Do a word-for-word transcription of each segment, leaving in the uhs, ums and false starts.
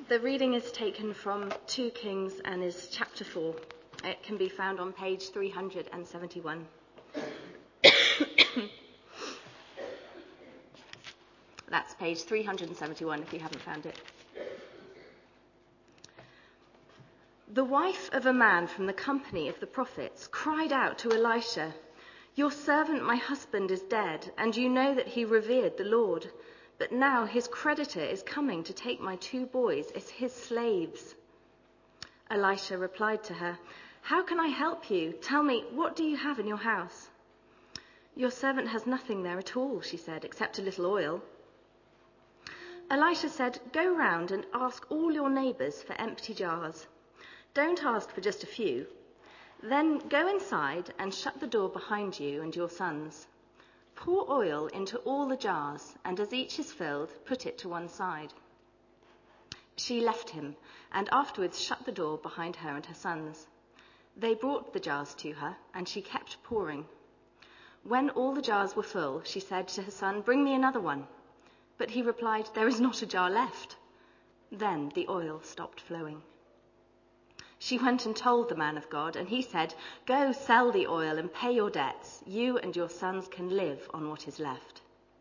The reading is taken from Second Kings and is chapter four. It can be found on page three hundred seventy-one. That's page three hundred seventy-one if you haven't found it. The wife of a man from the company of the prophets cried out to Elisha, "Your servant, my husband, is dead, and you know that he revered the Lord. But now his creditor is coming to take my two boys as his slaves." Elisha replied to her, "How can I help you? Tell me, what do you have in your house?" "Your servant has nothing there at all," she said, "except a little oil." Elisha said, "Go round and ask all your neighbours for empty jars. Don't ask for just a few. Then go inside and shut the door behind you and your sons. Pour oil into all the jars, and as each is filled, put it to one side." She left him, and afterwards shut the door behind her and her sons. They brought the jars to her, and she kept pouring. When all the jars were full, she said to her son, "Bring me another one." But he replied, "There is not a jar left." Then the oil stopped flowing. She went and told the man of God, and he said, "Go sell the oil and pay your debts. You and your sons can live on what is left."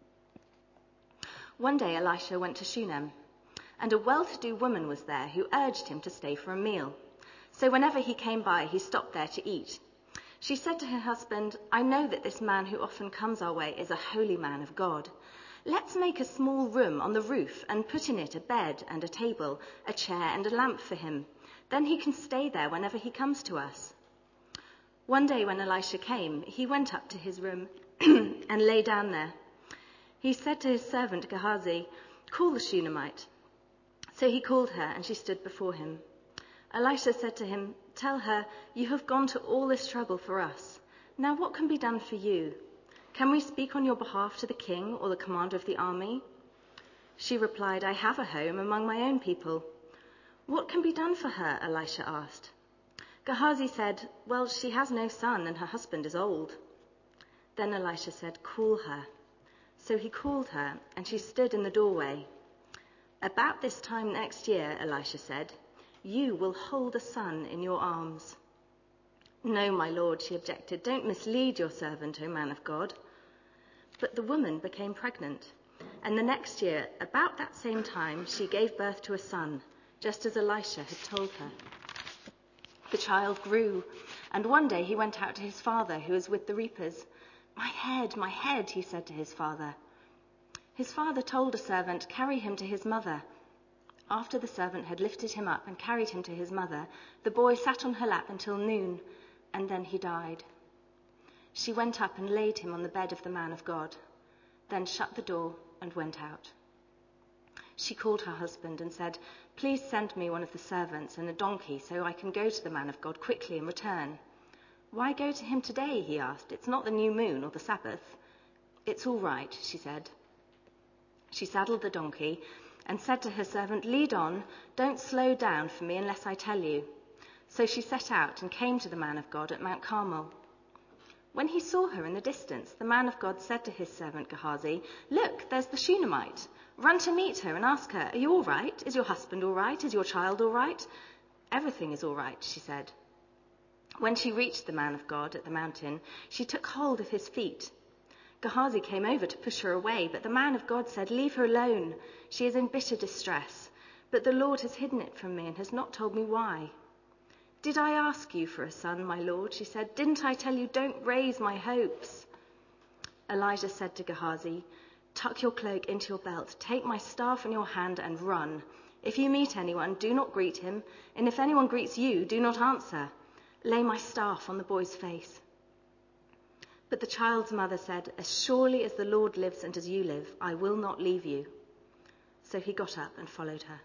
One day Elisha went to Shunem, and a well-to-do woman was there who urged him to stay for a meal. So whenever he came by, he stopped there to eat. She said to her husband, "I know that this man who often comes our way is a holy man of God. Let's make a small room on the roof and put in it a bed and a table, a chair and a lamp for him. Then he can stay there whenever he comes to us." One day when Elisha came, he went up to his room and lay down there. He said to his servant Gehazi, "Call the Shunammite." So he called her, and she stood before him. Elisha said to him, "Tell her, you have gone to all this trouble for us. Now what can be done for you? Can we speak on your behalf to the king or the commander of the army?" She replied, "I have a home among my own people." "What can be done for her?" Elisha asked. Gehazi said, "Well, she has no son and her husband is old." Then Elisha said, "Call her." So he called her, and she stood in the doorway. "About this time next year," Elisha said, "you will hold a son in your arms." "No, my lord," she objected, "don't mislead your servant, O man of God." But the woman became pregnant, and the next year, about that same time, she gave birth to a son, just as Elisha had told her. The child grew, and one day he went out to his father, who was with the reapers. "My head, my head," he said to his father. His father told a servant, "Carry him to his mother." After the servant had lifted him up and carried him to his mother, the boy sat on her lap until noon, and then he died. She went up and laid him on the bed of the man of God, then shut the door and went out. She called her husband and said, "Please send me one of the servants and a donkey so I can go to the man of God quickly and return." "Why go to him today?" he asked. "It's not the new moon or the Sabbath." "It's all right," she said. She saddled the donkey and said to her servant, "Lead on, don't slow down for me unless I tell you." So she set out and came to the man of God at Mount Carmel. When he saw her in the distance, the man of God said to his servant Gehazi, "Look, there's the Shunammite. Run to meet her and ask her, 'Are you all right? Is your husband all right? Is your child all right?'" "Everything is all right," she said. When she reached the man of God at the mountain, she took hold of his feet. Gehazi came over to push her away, but the man of God said, "Leave her alone. She is in bitter distress. But the Lord has hidden it from me and has not told me why." "Did I ask you for a son, my lord?" she said. "Didn't I tell you, don't raise my hopes?" Elijah said to Gehazi, "Tuck your cloak into your belt, take my staff in your hand and run. If you meet anyone, do not greet him, and if anyone greets you, do not answer. Lay my staff on the boy's face." But the child's mother said, "As surely as the Lord lives and as you live, I will not leave you." So he got up and followed her.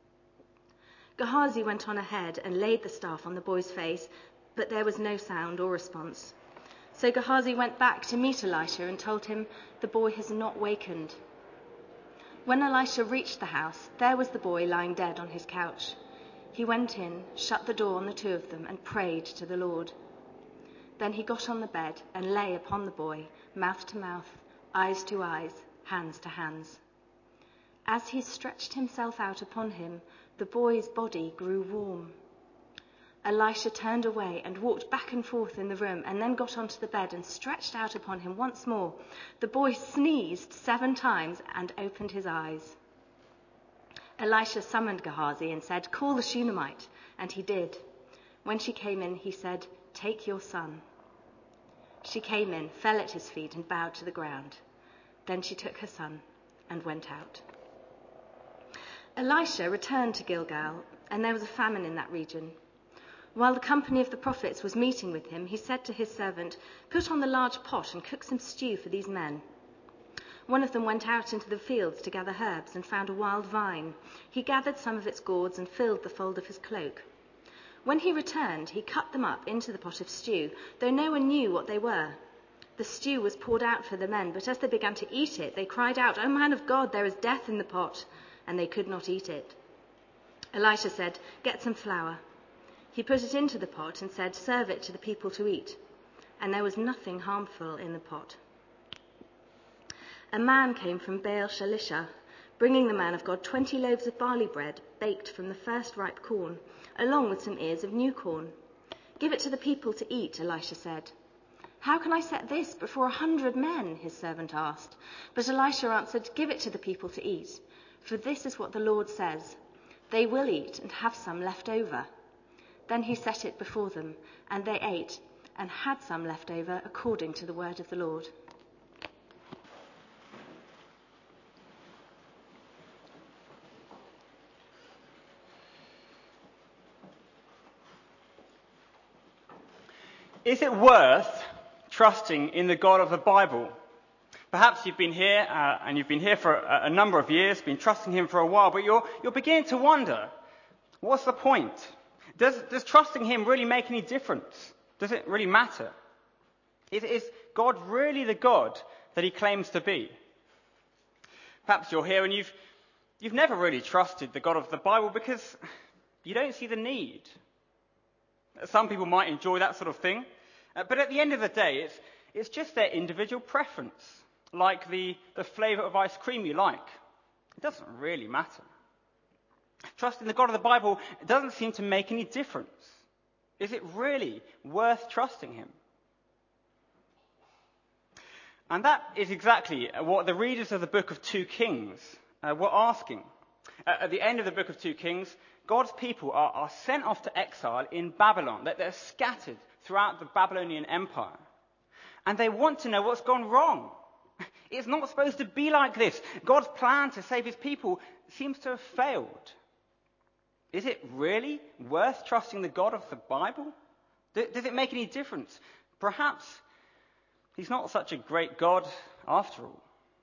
Gehazi went on ahead and laid the staff on the boy's face, but there was no sound or response. So Gehazi went back to meet Elisha and told him, "The boy has not wakened." When Elisha reached the house, there was the boy lying dead on his couch. He went in, shut the door on the two of them, and prayed to the Lord. Then he got on the bed and lay upon the boy, mouth to mouth, eyes to eyes, hands to hands. As he stretched himself out upon him, the boy's body grew warm. Elisha turned away and walked back and forth in the room, and then got onto the bed and stretched out upon him once more. The boy sneezed seven times and opened his eyes. Elisha summoned Gehazi and said, "Call the Shunammite," and he did. When she came in, he said, "Take your son." She came in, fell at his feet, and bowed to the ground. Then she took her son and went out. Elisha returned to Gilgal, and there was a famine in that region. While the company of the prophets was meeting with him, he said to his servant, "Put on the large pot and cook some stew for these men." One of them went out into the fields to gather herbs and found a wild vine. He gathered some of its gourds and filled the fold of his cloak. When he returned, he cut them up into the pot of stew, though no one knew what they were. The stew was poured out for the men, but as they began to eat it, they cried out, "O man of God, there is death in the pot," and they could not eat it. Elisha said, "Get some flour." He put it into the pot and said, "Serve it to the people to eat." And there was nothing harmful in the pot. A man came from Baal Shalisha, bringing the man of God twenty loaves of barley bread baked from the first ripe corn, along with some ears of new corn. "Give it to the people to eat," Elisha said. "How can I set this before a hundred men?" his servant asked. But Elisha answered, "Give it to the people to eat, for this is what the Lord says, they will eat and have some left over." Then he set it before them, and they ate and had some left over according to the word of the Lord. Is it worth trusting in the God of the Bible? Perhaps you've been here, uh, and you've been here for a, a number of years, been trusting him for a while, but you're, you're beginning to wonder, what's the point? Does, does trusting him really make any difference? Does it really matter? Is, is God really the God that he claims to be? Perhaps you're here and you've, you've never really trusted the God of the Bible because you don't see the need. Some people might enjoy that sort of thing. Uh, but at the end of the day, it's, it's just their individual preference, like the, the flavour of ice cream you like. It doesn't really matter. Trusting the God of the Bible doesn't seem to make any difference. Is it really worth trusting him? And that is exactly what the readers of the book of Two Kings uh, were asking. Uh, at the end of the book of Two Kings, God's people are, are sent off to exile in Babylon. That they're scattered throughout the Babylonian Empire. And they want to know what's gone wrong. It's not supposed to be like this. God's plan to save his people seems to have failed. Is it really worth trusting the God of the Bible? Does it make any difference? Perhaps he's not such a great God after all.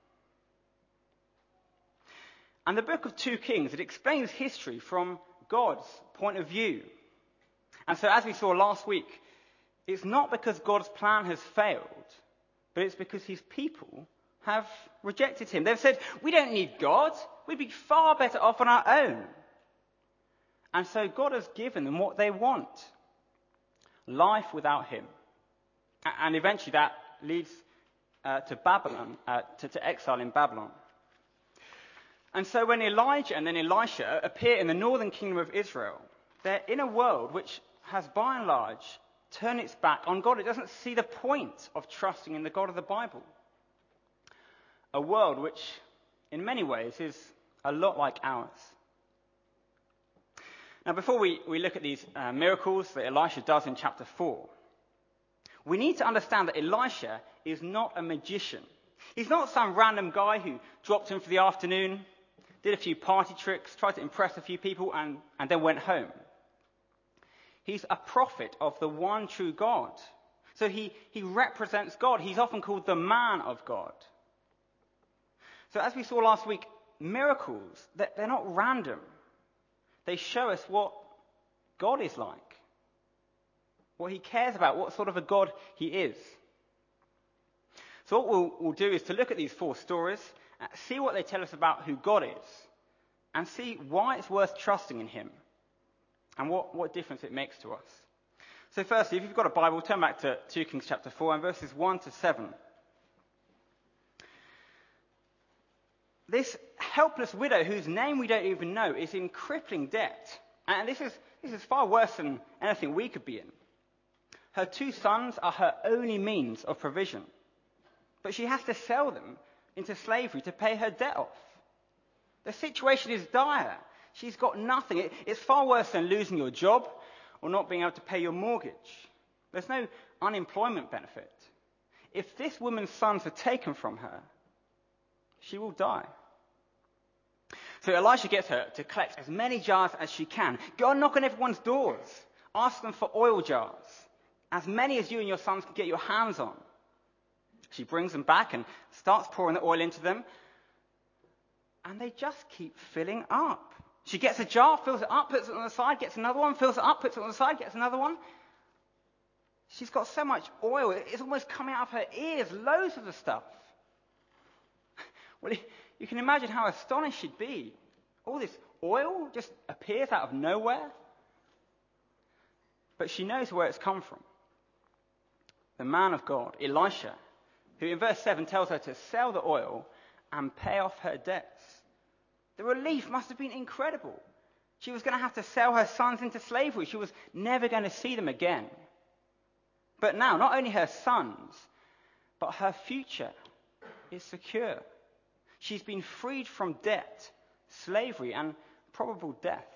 And the book of Two Kings, it explains history from God's point of view. And so as we saw last week, it's not because God's plan has failed, but it's because his people have rejected him. They've said, we don't need God. We'd be far better off on our own. And so God has given them what they want. Life without him. And eventually that leads uh, to Babylon, uh, to, to exile in Babylon. And so when Elijah and then Elisha appear in the northern kingdom of Israel, they're in a world which has by and large turned its back on God. It doesn't see the point of trusting in the God of the Bible. A world which, in many ways, is a lot like ours. Now, before we, we look at these uh, miracles that Elisha does in chapter four, we need to understand that Elisha is not a magician. He's not some random guy who dropped in for the afternoon, did a few party tricks, tried to impress a few people, and, and then went home. He's a prophet of the one true God. So he, he represents God. He's often called the man of God. So as we saw last week, miracles, they're not random. They show us what God is like, what he cares about, what sort of a God he is. So what we'll, we'll do is to look at these four stories, uh, see what they tell us about who God is, and see why it's worth trusting in him, and what, what difference it makes to us. So firstly, if you've got a Bible, turn back to Two Kings chapter four and verses one to seven. This helpless widow, whose name we don't even know, is in crippling debt. And this is, this is far worse than anything we could be in. Her two sons are her only means of provision. But she has to sell them into slavery to pay her debt off. The situation is dire. She's got nothing. It, it's far worse than losing your job or not being able to pay your mortgage. There's no unemployment benefit. If this woman's sons are taken from her, she will die. So Elisha gets her to collect as many jars as she can. Go and knock on everyone's doors. Ask them for oil jars. As many as you and your sons can get your hands on. She brings them back and starts pouring the oil into them. And they just keep filling up. She gets a jar, fills it up, puts it on the side, gets another one, fills it up, puts it on the side, gets another one. She's got so much oil, it's almost coming out of her ears, loads of the stuff. Well, you can imagine how astonished she'd be. All this oil just appears out of nowhere. But she knows where it's come from. The man of God, Elisha, who in verse seven tells her to sell the oil and pay off her debts. The relief must have been incredible. She was going to have to sell her sons into slavery. She was never going to see them again. But now, not only her sons, but her future is secure. She's been freed from debt, slavery, and probable death.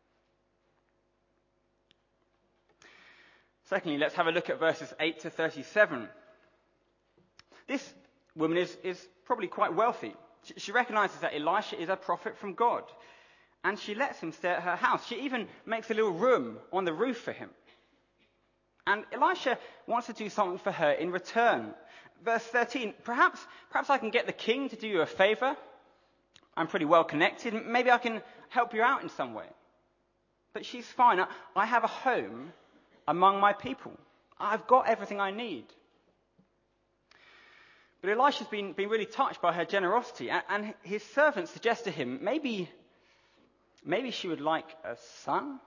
Secondly, let's have a look at verses eight to thirty-seven. This woman is, is probably quite wealthy. She, she recognizes that Elisha is a prophet from God. And she lets him stay at her house. She even makes a little room on the roof for him. And Elisha wants to do something for her in return. Verse thirteen, perhaps, perhaps I can get the king to do you a favor. I'm pretty well connected. Maybe I can help you out in some way. But she's fine. I, I have a home among my people. I've got everything I need. But Elisha's been, been really touched by her generosity. And, and his servant suggests to him, maybe, maybe she would like a son?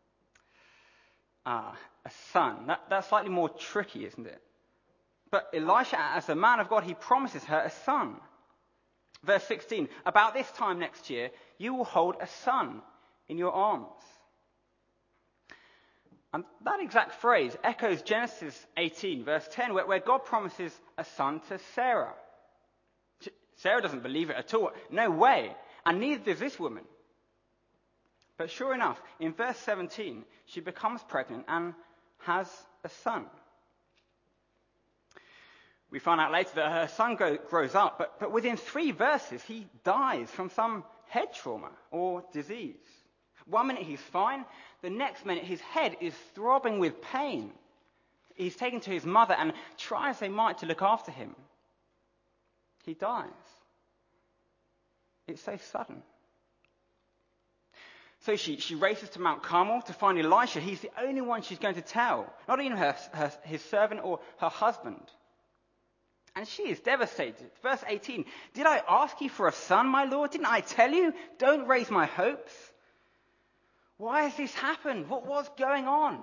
Ah, a son. That, that's slightly more tricky, isn't it? But Elisha, as a man of God, he promises her a son. Verse sixteen, about this time next year, you will hold a son in your arms. And that exact phrase echoes Genesis eighteen, verse ten, where, where God promises a son to Sarah. Sarah doesn't believe it at all. No way. And neither does this woman. But sure enough, in verse seventeen, she becomes pregnant and has a son. We find out later that her son go, grows up, but, but within three verses, he dies from some head trauma or disease. One minute he's fine, the next minute his head is throbbing with pain. He's taken to his mother, and try as they might to look after him, he dies. It's so sudden. So she, she races to Mount Carmel to find Elisha. He's the only one she's going to tell, not even her, her, his servant or her husband. And she is devastated. Verse eighteen, did I ask you for a son, my Lord? Didn't I tell you? Don't raise my hopes. Why has this happened? What was going on?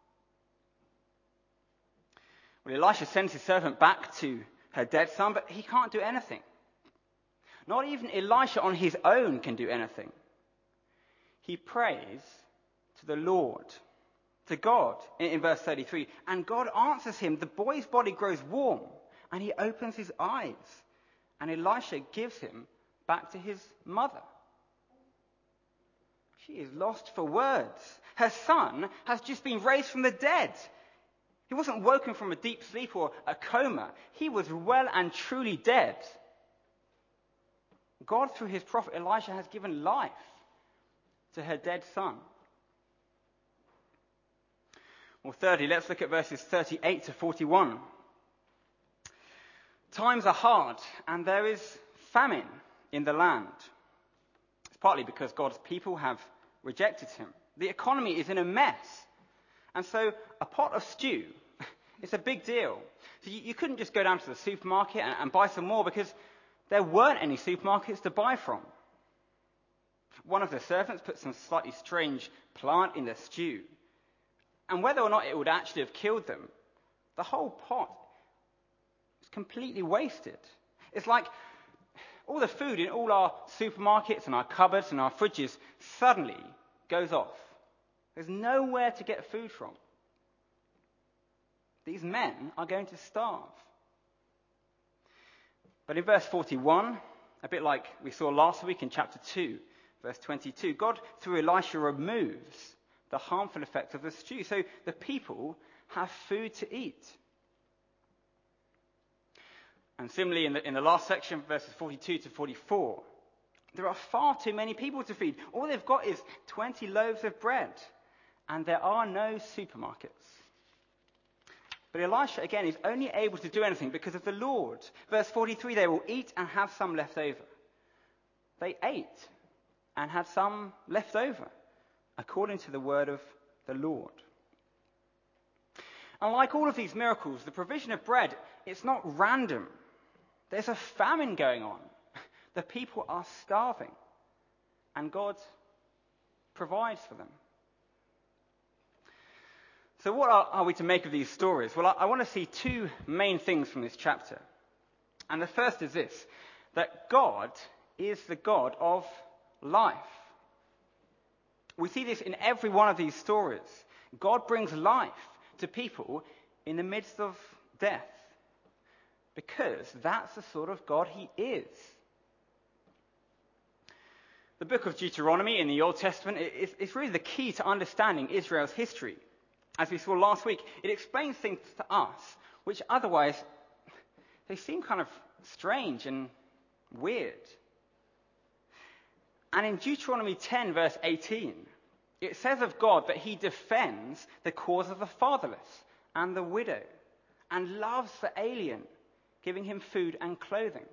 Well, Elisha sends his servant back to her dead son, but he can't do anything. Not even Elisha on his own can do anything. He prays to the Lord, to God, in, in verse thirty-three. And God answers him. The boy's body grows warm, and he opens his eyes. And Elisha gives him back to his mother. She is lost for words. Her son has just been raised from the dead. He wasn't woken from a deep sleep or a coma. He was well and truly dead. God, through his prophet Elisha, has given life to her dead son. Well, thirdly, let's look at verses thirty-eight to forty-one. Times are hard, and there is famine in the land. It's partly because God's people have rejected him. The economy is in a mess. And so a pot of stew, it's a big deal. So you, you couldn't just go down to the supermarket and, and buy some more because there weren't any supermarkets to buy from. One of the servants put some slightly strange plant in the stew. And whether or not it would actually have killed them, the whole pot was completely wasted. It's like All the food in all our supermarkets and our cupboards and our fridges suddenly goes off. There's nowhere to get food from. These men are going to starve. But in verse forty-one, a bit like we saw last week in chapter two, verse twenty-two, God, through Elisha, removes the harmful effects of the stew. So the people have food to eat. And similarly, in the, in the last section, verses forty-two to forty-four, there are far too many people to feed. All they've got is twenty loaves of bread, and there are no supermarkets. But Elisha, again, is only able to do anything because of the Lord. Verse forty-three, they will eat and have some left over. They ate and had some left over, according to the word of the Lord. And like all of these miracles, the provision of bread, it's not random. There's a famine going on. The people are starving, and God provides for them. So what are, are we to make of these stories? Well, I, I want to see two main things from this chapter. And the first is this, that God is the God of life. We see this in every one of these stories. God brings life to people in the midst of death, because that's the sort of God he is. The book of Deuteronomy in the Old Testament is, is really the key to understanding Israel's history. As we saw last week, it explains things to us which otherwise they seem kind of strange and weird. And in Deuteronomy ten, verse eighteen, it says of God that he defends the cause of the fatherless and the widow and loves the alien, giving him food and clothing.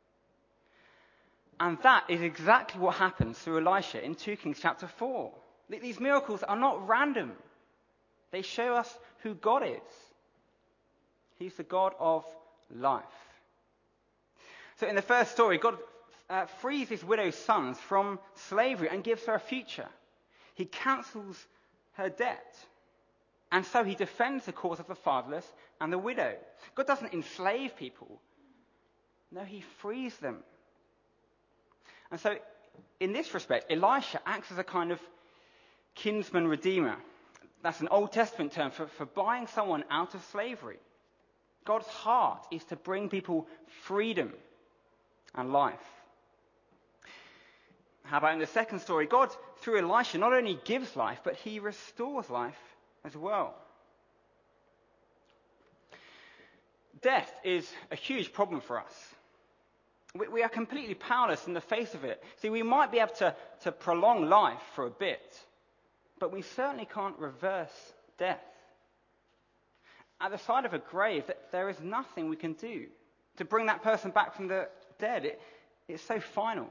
And that is exactly what happens through Elisha in two Kings chapter four. These miracles are not random. They show us who God is. He's the God of life. So in the first story, God uh, frees his widow's sons from slavery and gives her a future. He cancels her debt. And so he defends the cause of the fatherless and the widow. God doesn't enslave people. No, he frees them. And so in this respect, Elisha acts as a kind of kinsman redeemer. That's an Old Testament term for, for buying someone out of slavery. God's heart is to bring people freedom and life. How about in the second story? God, through Elisha, not only gives life, but he restores life as well. Death is a huge problem for us. We, we are completely powerless in the face of it. See, we might be able to, to prolong life for a bit, but we certainly can't reverse death. At the side of a grave, there is nothing we can do to bring that person back from the dead. It, it's so final.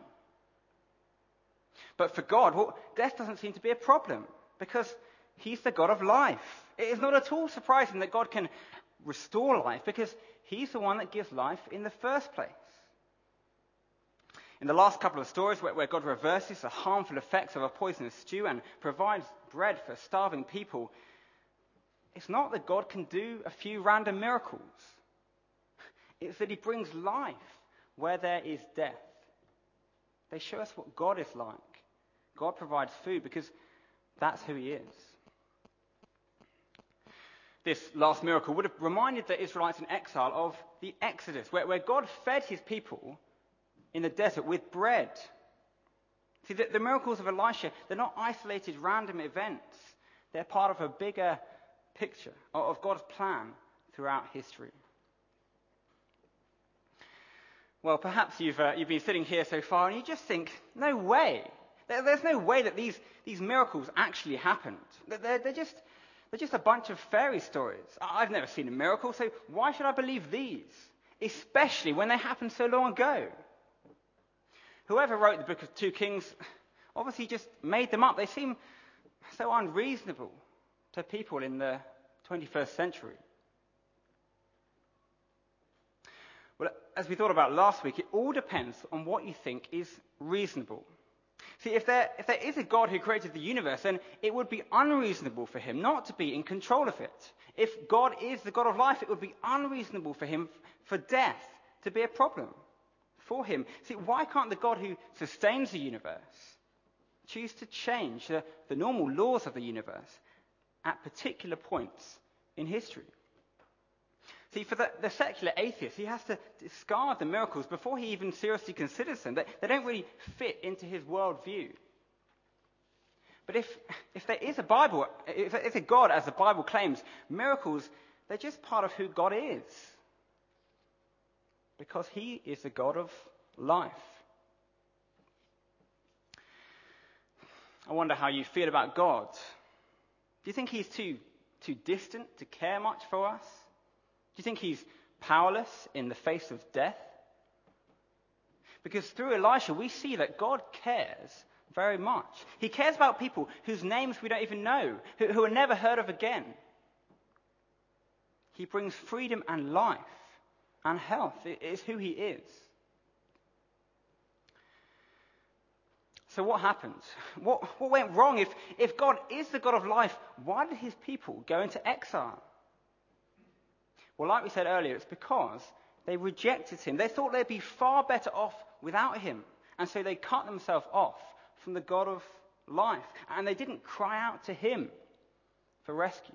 But for God, well, death doesn't seem to be a problem, because he's the God of life. It is not at all surprising that God can restore life, because he's the one that gives life in the first place. In the last couple of stories where, where God reverses the harmful effects of a poisonous stew and provides bread for starving people, it's not that God can do a few random miracles. It's that he brings life where there is death. They show us what God is like. God provides food because that's who he is. This last miracle would have reminded the Israelites in exile of the Exodus, where, where God fed his people in the desert with bread. See, the, the miracles of Elisha, they're not isolated random events. They're part of a bigger picture of God's plan throughout history. Well, perhaps you've, uh, you've been sitting here so far and you just think, no way. There, there's no way that these, these miracles actually happened. They're, they're, just, they're just a bunch of fairy stories. I've never seen a miracle, so why should I believe these? Especially when they happened so long ago. Whoever wrote the book of two Kings obviously just made them up. They seem so unreasonable to people in the twenty-first century. Well, as we thought about last week, it all depends on what you think is reasonable. See, if there, if there is a God who created the universe, then it would be unreasonable for him not to be in control of it. If God is the God of life, it would be unreasonable for him for death to be a problem. for him. See, why can't the God who sustains the universe choose to change the, the normal laws of the universe at particular points in history? See, for the, the secular atheist, he has to discard the miracles before he even seriously considers them. They, they don't really fit into his worldview. But if, if there is a Bible, if there is a God, as the Bible claims, miracles, they're just part of who God is. Because he is the God of life. I wonder how you feel about God. Do you think he's too, too distant to care much for us? Do you think he's powerless in the face of death? Because through Elisha, we see that God cares very much. He cares about people whose names we don't even know, who, who are never heard of again. He brings freedom and life and health. It is who he is. So what happened? What, what went wrong? If, if God is the God of life, why did his people go into exile? Well, like we said earlier, it's because they rejected him. They thought they'd be far better off without him. And so they cut themselves off from the God of life. And they didn't cry out to him for rescue.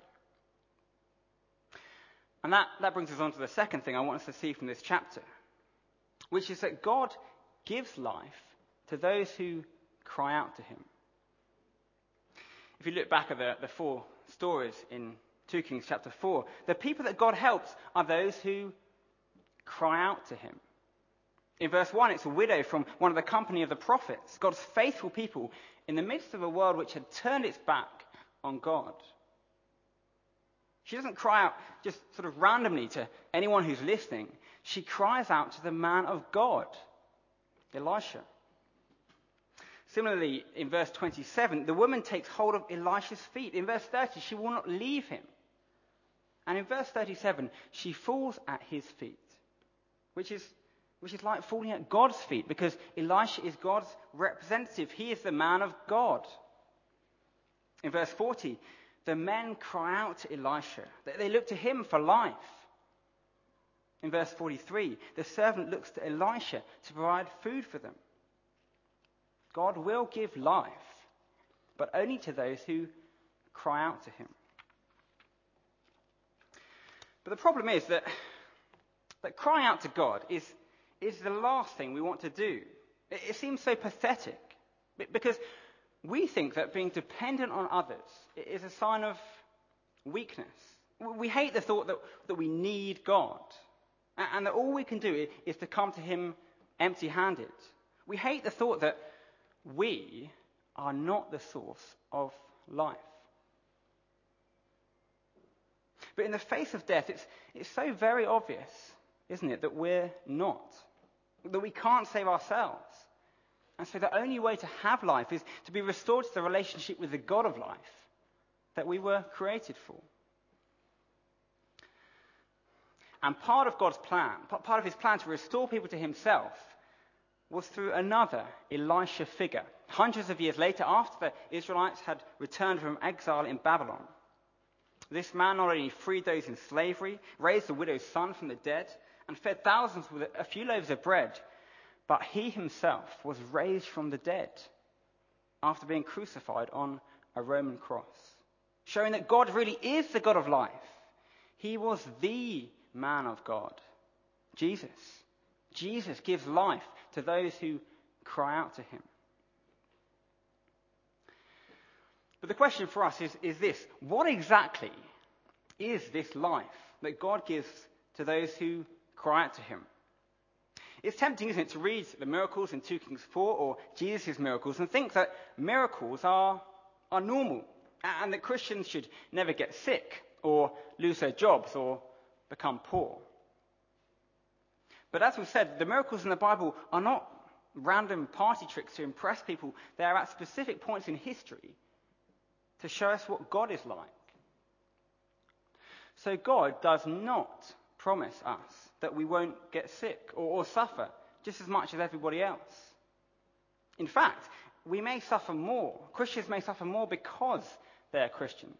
And that, that brings us on to the second thing I want us to see from this chapter, which is that God gives life to those who cry out to him. If you look back at the, the four stories in two Kings chapter four, the people that God helps are those who cry out to him. In verse one, it's a widow from one of the company of the prophets, God's faithful people in the midst of a world which had turned its back on God. She doesn't cry out just sort of randomly to anyone who's listening. She cries out to the man of God, Elisha. Similarly, in verse twenty-seven, the woman takes hold of Elisha's feet. In verse thirty, she will not leave him. And in verse thirty-seven, she falls at his feet, which is, which is like falling at God's feet, because Elisha is God's representative. He is the man of God. In verse forty, the men cry out to Elisha. They look to him for life. In verse forty-three, the servant looks to Elisha to provide food for them. God will give life, but only to those who cry out to him. But the problem is that, that crying out to God is, is the last thing we want to do. It, it seems so pathetic, because we think that being dependent on others is a sign of weakness. We hate the thought that, that we need God, and, and that all we can do is to come to him empty-handed. We hate the thought that we are not the source of life. But in the face of death, it's, it's so very obvious, isn't it, that we're not. That we can't save ourselves. And so the only way to have life is to be restored to the relationship with the God of life that we were created for. And part of God's plan, part of his plan to restore people to himself, was through another Elisha figure. Hundreds of years later, after the Israelites had returned from exile in Babylon, this man not only freed those in slavery, raised the widow's son from the dead, and fed thousands with a few loaves of bread, but he himself was raised from the dead after being crucified on a Roman cross, showing that God really is the God of life. He was the man of God, Jesus. Jesus gives life to those who cry out to him. But the question for us is, is this: what exactly is this life that God gives to those who cry out to him? It's tempting, isn't it, to read the miracles in two Kings four or Jesus' miracles and think that miracles are, are normal and that Christians should never get sick or lose their jobs or become poor. But as we've said, the miracles in the Bible are not random party tricks to impress people. They are at specific points in history to show us what God is like. So God does not promise us that we won't get sick or, or suffer just as much as everybody else. In fact, we may suffer more. Christians may suffer more because they're Christians.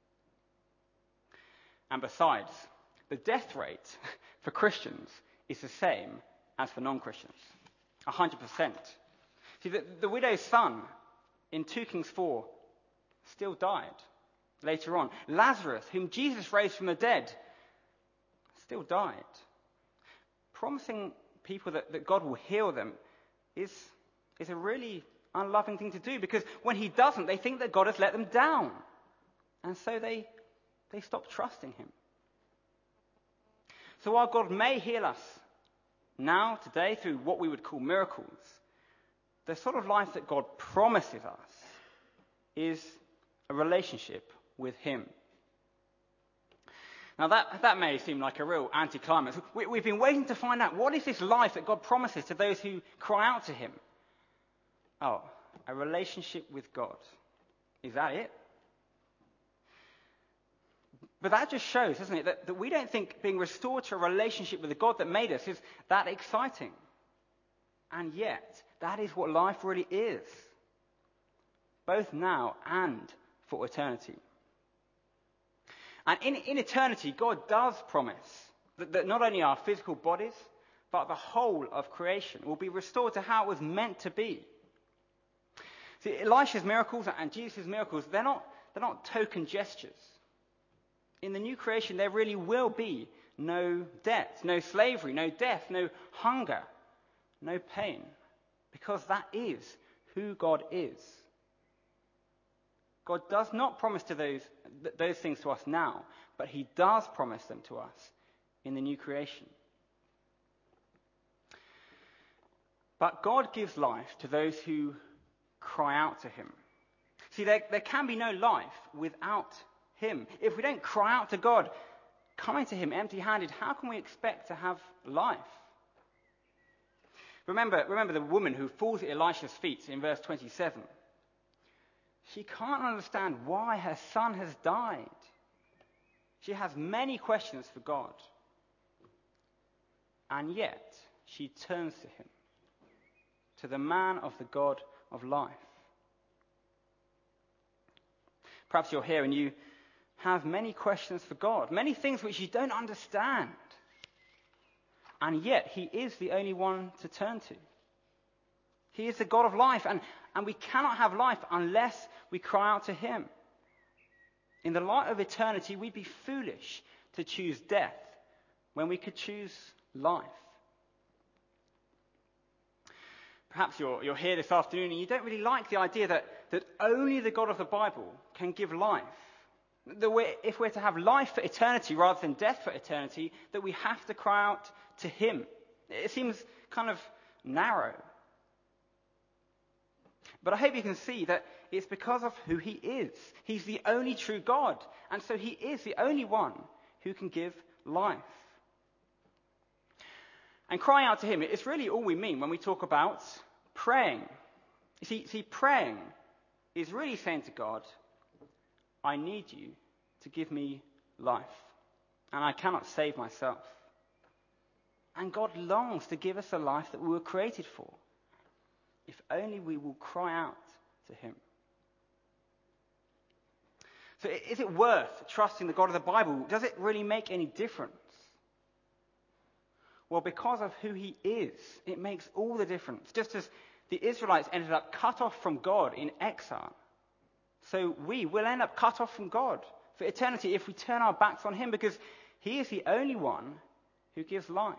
And besides, the death rate for Christians is the same as for non-Christians. one hundred percent. See, the, the widow's son in two Kings four still died later on. Lazarus, whom Jesus raised from the dead, still died. Promising people that, that God will heal them is, is a really unloving thing to do, because when he doesn't, they think that God has let them down. And so they, they stop trusting him. So while God may heal us now, today, through what we would call miracles, the sort of life that God promises us is a relationship with him. Now that, that may seem like a real anticlimax. We, we've been waiting to find out, what is this life that God promises to those who cry out to him? Oh, a relationship with God. Is that it? But that just shows, doesn't it, that, that we don't think being restored to a relationship with the God that made us is that exciting. And yet, that is what life really is. Both now and for eternity. And in, in eternity, God does promise that, that not only our physical bodies, but the whole of creation will be restored to how it was meant to be. See, Elisha's miracles and Jesus' miracles, they're not, they're not token gestures. In the new creation, there really will be no debt, no slavery, no death, no hunger, no pain, because that is who God is. God does not promise to those, those things to us now, but he does promise them to us in the new creation. But God gives life to those who cry out to him. See, there, there can be no life without him. If we don't cry out to God, coming to him empty-handed, how can we expect to have life? Remember, remember the woman who falls at Elisha's feet in verse twenty-seven. She can't understand why her son has died. She has many questions for God. And yet, she turns to him, to the man of the God of life. Perhaps you're here and you have many questions for God, many things which you don't understand. And yet, he is the only one to turn to. He is the God of life, and, and we cannot have life unless we cry out to him. In the light of eternity, we'd be foolish to choose death when we could choose life. Perhaps you're, you're here this afternoon and you don't really like the idea that, that only the God of the Bible can give life. That we're, if we're to have life for eternity rather than death for eternity, that we have to cry out to him. It seems kind of narrow. But I hope you can see that it's because of who he is. He's the only true God. And so he is the only one who can give life. And crying out to him is really all we mean when we talk about praying. You see, see, praying is really saying to God, I need you to give me life. And I cannot save myself. And God longs to give us a life that we were created for, if only we will cry out to him. So is it worth trusting the God of the Bible? Does it really make any difference? Well, because of who he is, it makes all the difference. Just as the Israelites ended up cut off from God in exile, so we will end up cut off from God for eternity if we turn our backs on him, because he is the only one who gives life.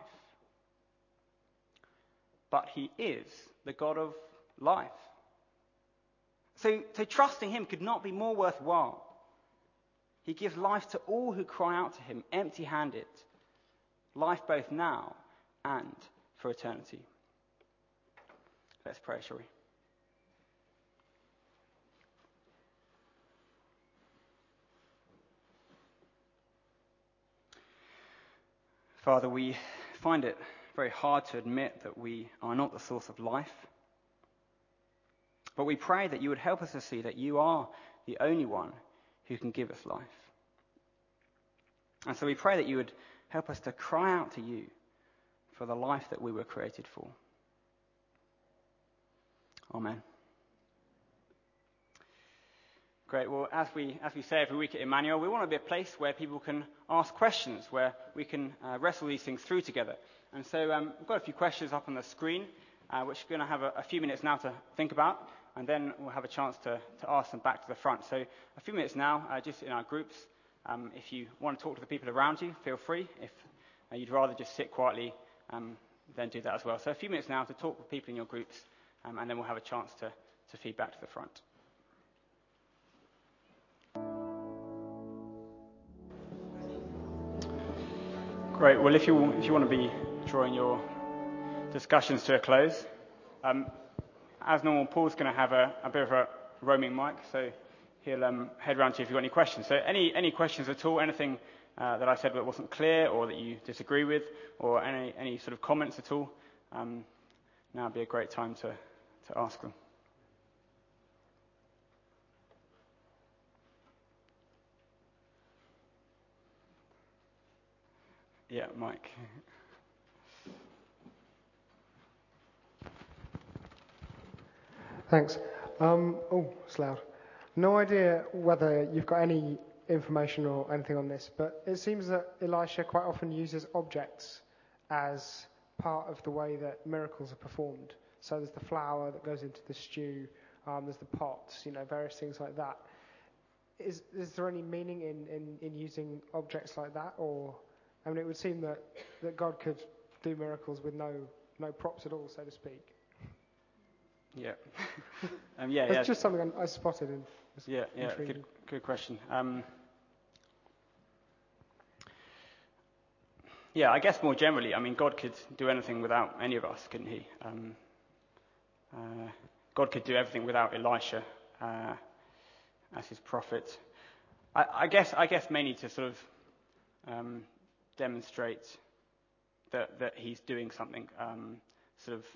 But he is the God of life. So, so trusting him could not be more worthwhile. He gives life to all who cry out to him empty-handed. Life both now and for eternity. Let's pray, shall we? Father, we find it very hard to admit that we are not the source of life. But we pray that you would help us to see that you are the only one who can give us life. And so we pray that you would help us to cry out to you for the life that we were created for. Amen. Great. Well, as we as we say every week at Emmanuel, we want to be a place where people can ask questions, where we can uh, wrestle these things through together. And so um, we've got a few questions up on the screen. uh, which we're going to have a, a few minutes now to think about, and then we'll have a chance to, to ask them back to the front. So a few minutes now, uh, just in our groups. Um, if you want to talk to the people around you, feel free. If uh, you'd rather just sit quietly, um, then do that as well. So a few minutes now to talk with people in your groups, um, and then we'll have a chance to, to feed back to the front. Great. Well, if you if you want to be drawing your discussions to a close, um, as normal, Paul's going to have a, a bit of a roaming mic, so he'll um, head round to you if you've got any questions. So any any questions at all, anything uh, that I said that wasn't clear or that you disagree with, or any any sort of comments at all, um, now would be a great time to, to ask them. Yeah, Mike. Thanks. Um, oh, it's loud. No idea whether you've got any information or anything on this, but it seems that Elisha quite often uses objects as part of the way that miracles are performed. So there's the flour that goes into the stew, um, there's the pots, you know, various things like that. Is is there any meaning in, in, in using objects like that? Or, I mean, it would seem that, that God could do miracles with no no props at all, so to speak. Yeah. um, yeah, That's yeah. just something I, I spotted. And yeah, yeah. Good, good question. Um, yeah, I guess more generally, I mean, God could do anything without any of us, couldn't he? Um, uh, God could do everything without Elisha uh, as his prophet. I, I guess, I guess, mainly to sort of um, demonstrate that that he's doing something. Um, sort of.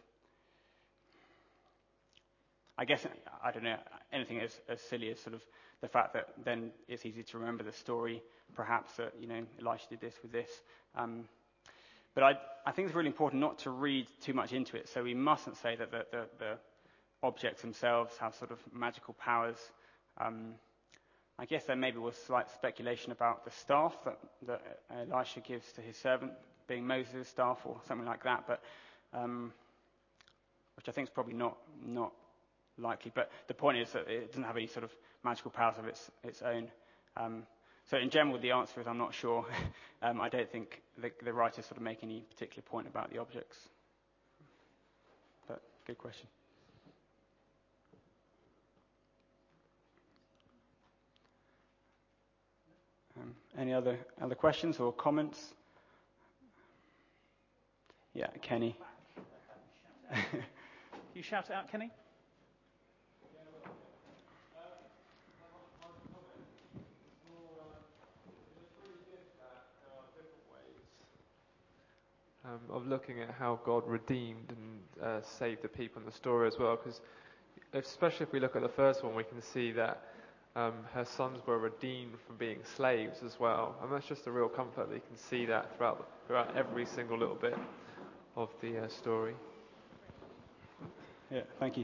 I guess, I don't know, anything as, as silly as sort of the fact that then it's easy to remember the story, perhaps that, you know, Elisha did this with this. Um, but I, I think it's really important not to read too much into it. So we mustn't say that the, the, the objects themselves have sort of magical powers. Um, I guess there maybe was slight speculation about the staff that, that Elisha gives to his servant, being Moses' staff or something like that, but um, which I think is probably not not likely, but the point is that it doesn't have any sort of magical powers of its its own. Um, so in general, the answer is I'm not sure. um, I don't think the, the writers sort of make any particular point about the objects. But good question. Um, any other other questions or comments? Yeah, Kenny. You shout it out, Kenny. Um, of looking at how God redeemed and uh, saved the people in the story as well, because especially if we look at the first one, we can see that um, her sons were redeemed from being slaves as well, and that's just a real comfort that you can see that throughout throughout every single little bit of the uh, story. Yeah, thank you.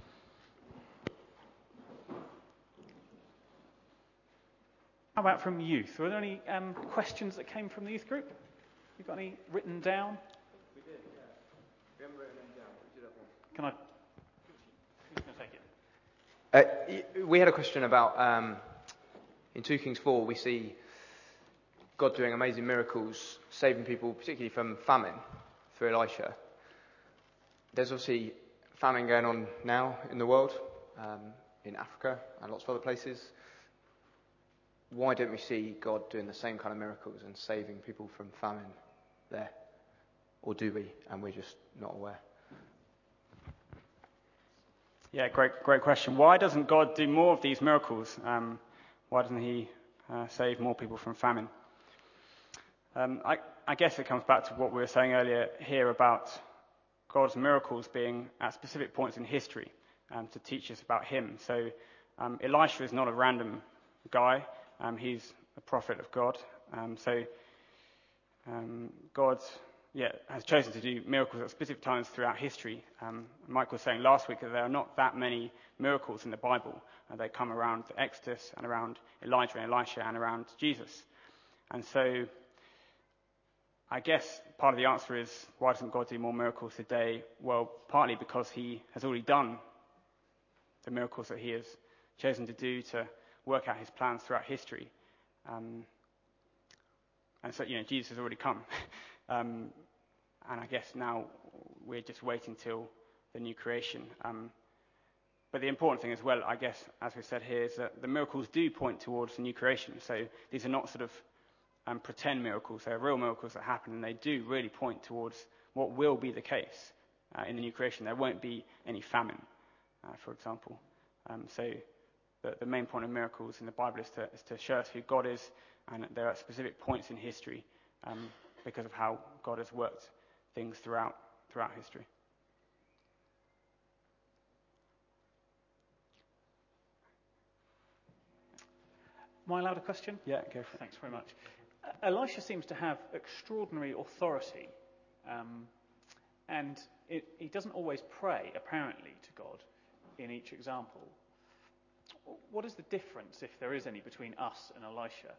How about from youth? Were there any um, questions that came from the youth group? You got any written down? We did, yeah. We haven't written them down, but we did have one. Can I? Who's going to take it? Uh, we had a question about, um, in two Kings four, we see God doing amazing miracles, saving people, particularly from famine, through Elisha. There's obviously famine going on now in the world, um, in Africa and lots of other places. Why don't we see God doing the same kind of miracles and saving people from famine there? Or do we, and we're just not aware? Yeah, great, great question. Why doesn't God do more of these miracles? Um, why doesn't He uh, save more people from famine? Um, I, I guess it comes back to what we were saying earlier here about God's miracles being at specific points in history um, to teach us about Him. So um, Elisha is not a random guy. Um, he's a prophet of God. Um, so um, God yeah, has chosen to do miracles at specific times throughout history. Um, Mike was saying last week that there are not that many miracles in the Bible. Uh, they come around the Exodus and around Elijah and Elisha and around Jesus. And so I guess part of the answer is, why doesn't God do more miracles today? Well, partly because he has already done the miracles that he has chosen to do to work out his plans throughout history. Um, and so, you know, Jesus has already come. um, and I guess now we're just waiting till the new creation. Um, but the important thing as well, I guess, as we said here, is that the miracles do point towards the new creation. So these are not sort of um, pretend miracles. They're real miracles that happen, and they do really point towards what will be the case uh, in the new creation. There won't be any famine, uh, for example. Um, so the, the main point of miracles in the Bible is to, is to show us who God is, and there are specific points in history um, because of how God has worked things throughout throughout history. Am I allowed a question? Yeah, go for it. Thanks very much. Uh, Elisha seems to have extraordinary authority, um, and it, he doesn't always pray, apparently, to God in each example. What is the difference, if there is any, between us and Elisha?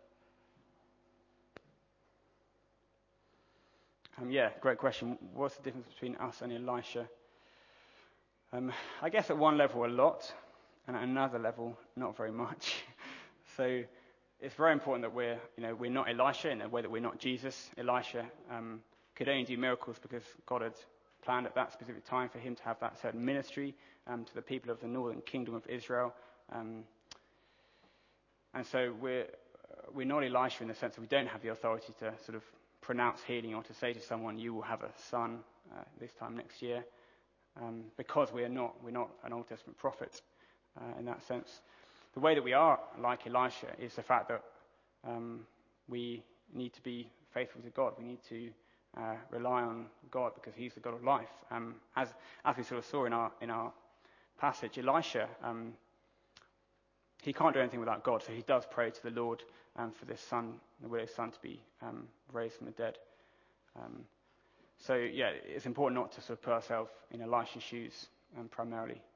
Um, yeah, great question. What's the difference between us and Elisha? Um, I guess at one level a lot, and at another level not very much. So it's very important that we're, you know, we're not Elisha in the way that we're not Jesus. Elisha um, could only do miracles because God had planned at that specific time for him to have that certain ministry um, to the people of the northern kingdom of Israel. Um, and so we're we're not Elisha in the sense that we don't have the authority to sort of pronounce healing or to say to someone, you will have a son uh, this time next year, um, because we're not we're not an Old Testament prophet uh, in that sense. The way that we are like Elisha is the fact that um, we need to be faithful to God. We need to uh, rely on God because He's the God of life. Um, as as we sort of saw in our in our passage, Elisha um, he can't do anything without God, so he does pray to the Lord um, for this son, the widow's son, to be um, raised from the dead. Um, so yeah, it's important not to sort of put ourselves in Elisha's shoes um, primarily.